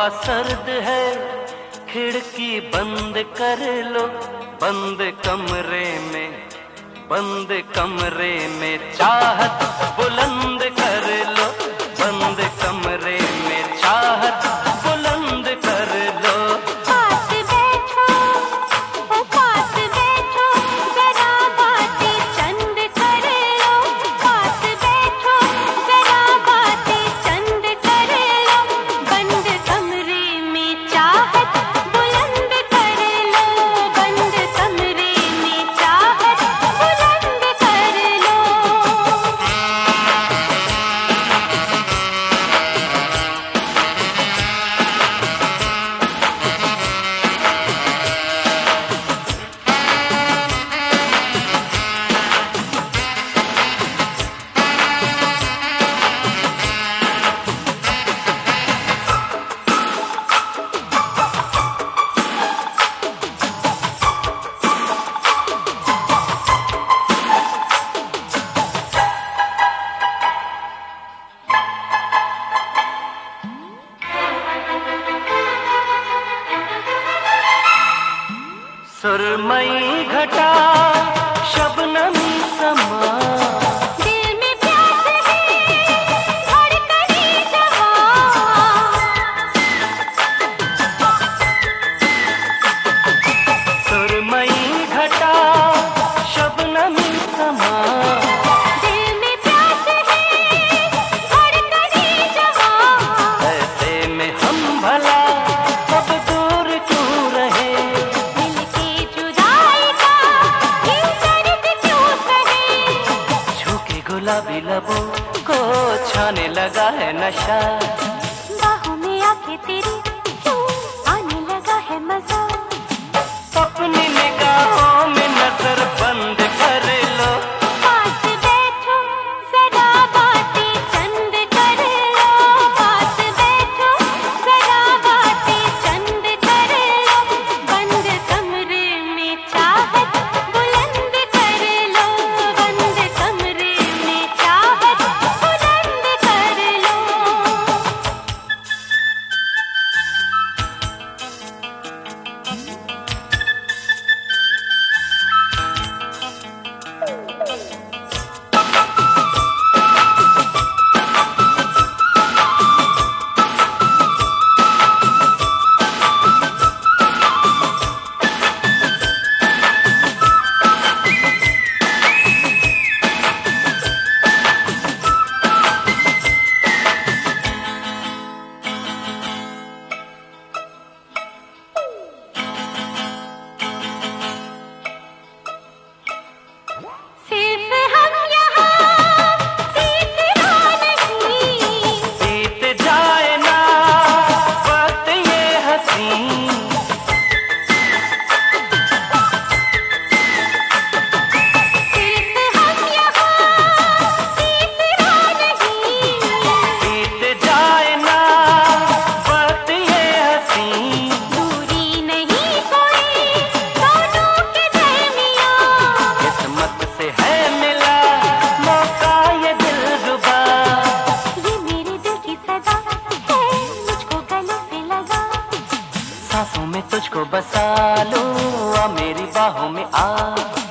सर्द है, खिड़की बंद कर लो। बंद कमरे में चाहत बुलंद कर लो। बंद कमरे में चाहत बुलंद कर लो। पास बैठो, ओ पास बैठो, जरा बातें चंद कर लो। पास बैठो, जरा बातें चंद कर लो। बंद कमरे में चाहत बुलंद कर लो। बंद कमरे में चाहत बुलंद कर लो। सुरमई घटा शबनमी समा, दिल में प्यास है, धड़कने जवां। सुरमई घटा शबनमी समा, दिल में प्यास है, धड़कने जवां। ऐसे में हम भला अब दूर क्यों रहे। दिल की जुदाई का ये दर्द क्यों सहे। झुके गुलाबी लबों को छाने लगा है नशा। बाहों में आके तेरी क्यों आने लगा है मजा। अपनी निगाहों में नजर बंद कर लो। पास बैठो, जरा बातें चंद कर लो। पास बैठो, जरा बातें चंद कर लो। बंद कमरे में चाहत बुलंद कर लो। बंद कमरे में चाहत बुलंद कर लो। सिर्फ हम यहाँ तीसरा नहीं। बीत जाए ना वक्त ये हसीन। सिर्फ हम यहाँ तीसरा नहीं। बीत जाए ना वक्त ये हसीन। दूरी नहीं कोई दोनों के दरमियाँ। किस्मत से है मिला मौका ये दिलरुबा। ये मेरे दिल की सदा है, मुझको गले से लगा। सांसों में तुझको बसा लूं, आ मेरी बाहों में आ।